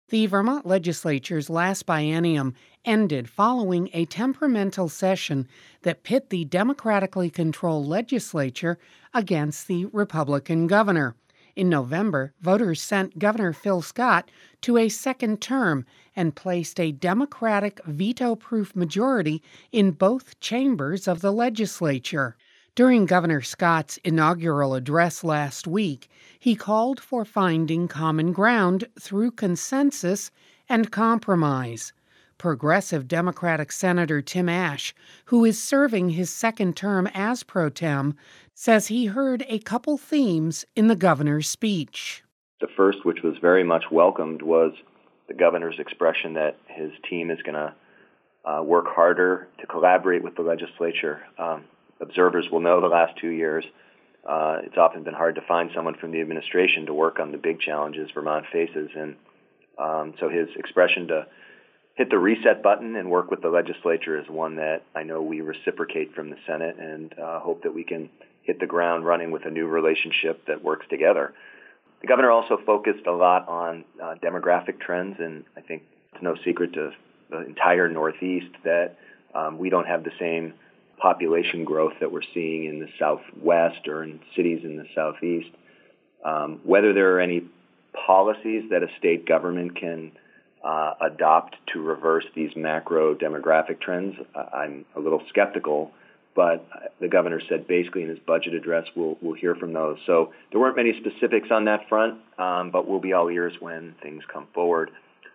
The Vermont legislature's last biennium ended following a temperamental session that pit the democratically controlled legislature against the Republican governor. In November, voters sent Governor Phil Scott to a second term and placed a Democratic veto-proof majority in both chambers of the legislature. During Governor Scott's inaugural address last week, he called for finding common ground through consensus and compromise. Progressive Democratic Senator Tim Ash, who is serving his second term as pro tem, says he heard a couple themes in the governor's speech. The first, which was very much welcomed, was the governor's expression that his team is going to work harder to collaborate with the legislature. Observers will know the last 2 years, it's often been hard to find someone from the administration to work on the big challenges Vermont faces. And so his expression to hit the reset button and work with the legislature is one that I know we reciprocate from the Senate, and hope that we can hit the ground running with a new relationship that works together. The governor also focused a lot on demographic trends, and I think it's no secret to the entire Northeast that we don't have the same population growth that we're seeing in the Southwest or in cities in the Southeast. Whether there are any policies that a state government can adopt to reverse these macro demographic trends, I'm a little skeptical, but the governor said basically in his budget address we'll hear from those. So there weren't many specifics on that front, but we'll be all ears when things come forward.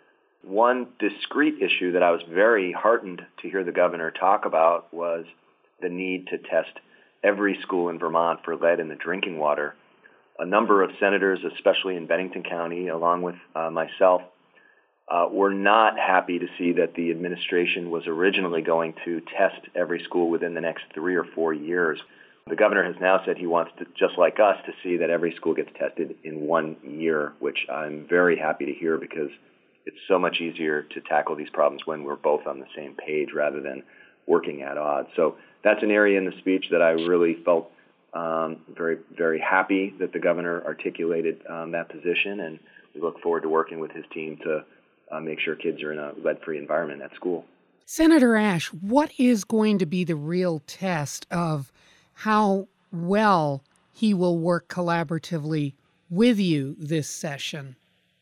One discrete issue that I was very heartened to hear the governor talk about was the need to test every school in Vermont for lead in the drinking water. A number of senators, especially in Bennington County, along with myself, were not happy to see that the administration was originally going to test every school within the next 3 or 4 years. The governor has now said he wants to, just like us, to see that every school gets tested in 1 year, which I'm very happy to hear because it's so much easier to tackle these problems when we're both on the same page rather than working at odds. So that's an area in the speech that I really felt very, very happy that the governor articulated that position, and we look forward to working with his team to make sure kids are in a lead-free environment at school. Senator Ash, what is going to be the real test of how well he will work collaboratively with you this session?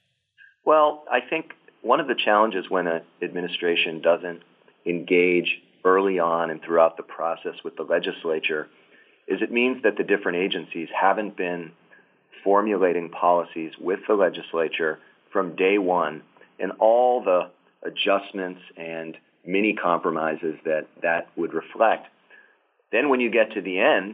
Well, I think one of the challenges when an administration doesn't engage early on and throughout the process with the legislature is it means that the different agencies haven't been formulating policies with the legislature from day one, and all the adjustments and mini compromises that would reflect. Then when you get to the end,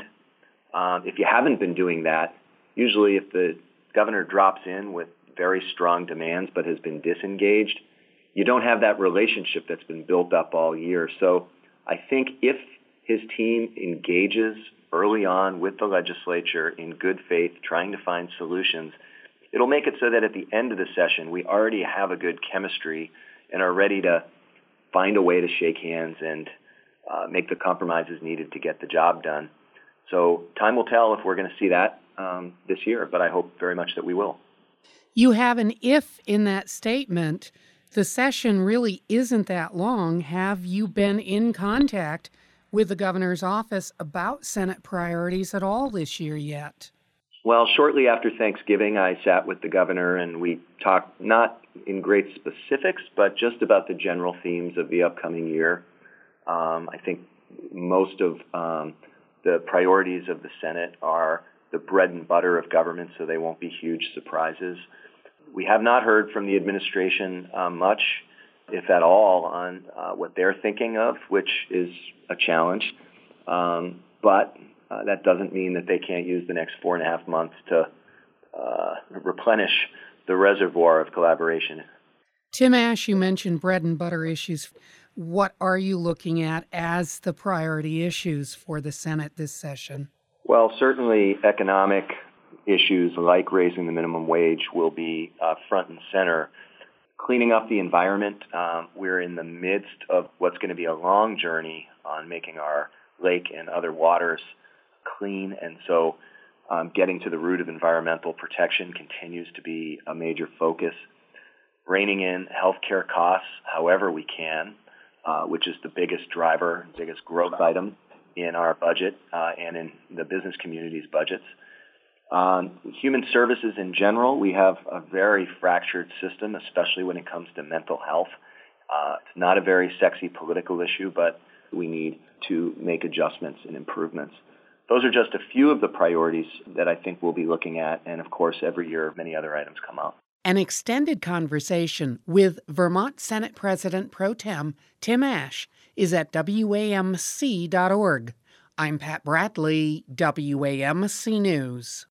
if you haven't been doing that, usually if the governor drops in with very strong demands but has been disengaged, you don't have that relationship that's been built up all year. So I think if his team engages early on with the legislature in good faith, trying to find solutions, it'll make it so that at the end of the session, we already have a good chemistry and are ready to find a way to shake hands and make the compromises needed to get the job done. So time will tell if we're going to see that this year, but I hope very much that we will. You have an if in that statement. The session really isn't that long. Have you been in contact with the governor's office about Senate priorities at all this year yet? Well, shortly after Thanksgiving, I sat with the governor and we talked not in great specifics, but just about the general themes of the upcoming year. I think most of the priorities of the Senate are the bread and butter of government, so they won't be huge surprises. We have not heard from the administration much, if at all, on what they're thinking of, which is a challenge. But that doesn't mean that they can't use the next 4.5 months to replenish the reservoir of collaboration. Tim Ash, you mentioned bread and butter issues. What are you looking at as the priority issues for the Senate this session? Well, certainly economic issues like raising the minimum wage will be front and center. Cleaning up the environment, we're in the midst of what's going to be a long journey on making our lake and other waters clean, and so getting to the root of environmental protection continues to be a major focus. reining in healthcare costs however we can, which is the biggest driver, biggest growth item in our budget and in the business community's budgets. Human services in general, we have a very fractured system, especially when it comes to mental health. It's not a very sexy political issue, but we need to make adjustments and improvements. Those are just a few of the priorities that I think we'll be looking at, and of course, every year, many other items come up. An extended conversation with Vermont Senate President Pro Tem Tim Ash is at WAMC.org. I'm Pat Bradley, WAMC News.